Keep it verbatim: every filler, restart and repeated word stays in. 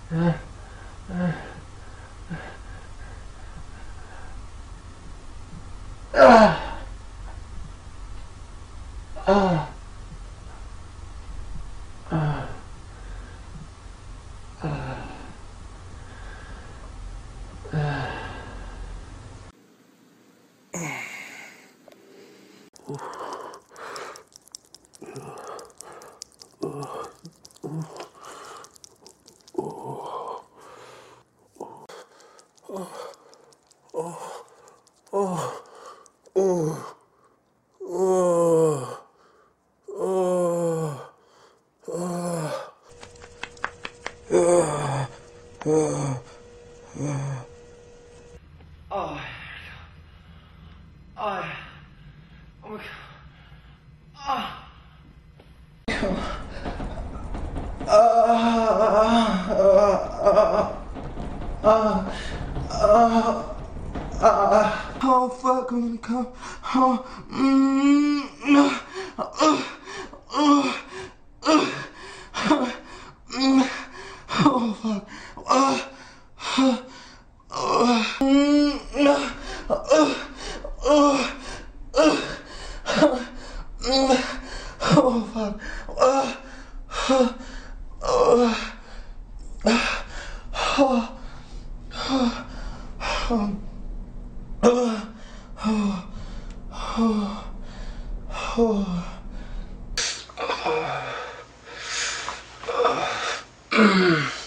Oh fuck, I'm gonna come home. Mm, uh, uh, uh, uh, mm, oh fuck. Uh, uh, uh, mm, uh, uh, uh, uh, mm, oh fuck. Uh, uh, uh, uh, uh, uh, Uh, oh, oh, oh, oh.